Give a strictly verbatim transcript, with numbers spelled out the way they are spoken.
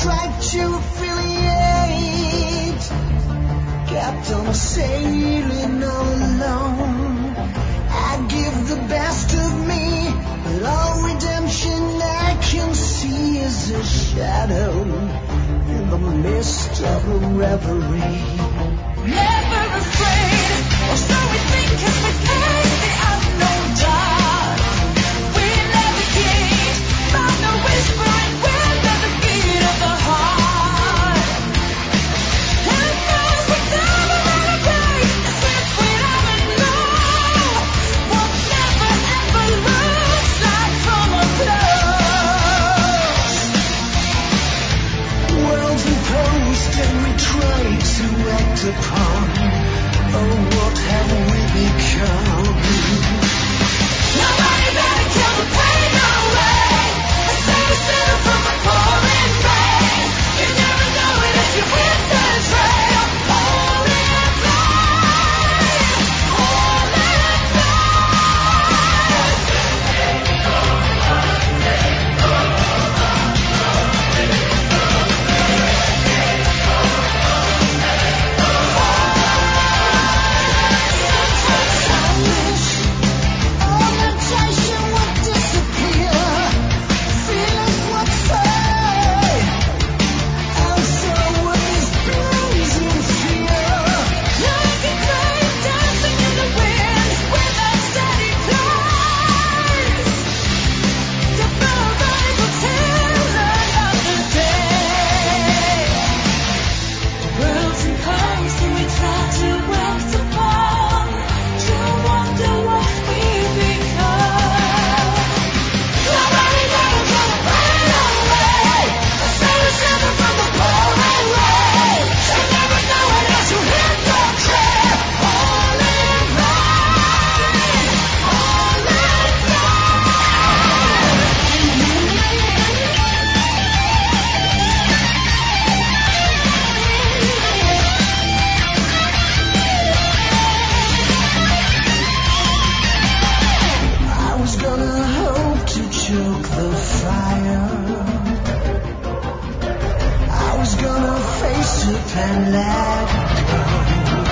tried to affiliate, kept on sailing all alone. I give the best of me, but all redemption I can see is a shadow in the mist of a reverie. Never afraid, or so we think as we face the unknown dark. We navigate, found no whispering wind at the beat of the heart. And those we never renegade, since we never know what never ever looks like from up close. Worlds imposed and we try to act upon. Oh, what have we become? Nobody better kill the pain away. I save a sinner from the pouring rain. You never know it if you hit the trail. Hold it tight, hold it All temptation would disappear. Feelings would fade, and so would these blues and fear. like a crane dancing in the wind without steady place. To survival till another day. Worlds imposed and we try to act upon. You wonder what we've become. Nobody better get the pain away. I say a shiver from the pouring rain. You never know it as you hit the trail. Hold it right, hold it I was gonna hope to choke the fire. I was gonna face it and let go.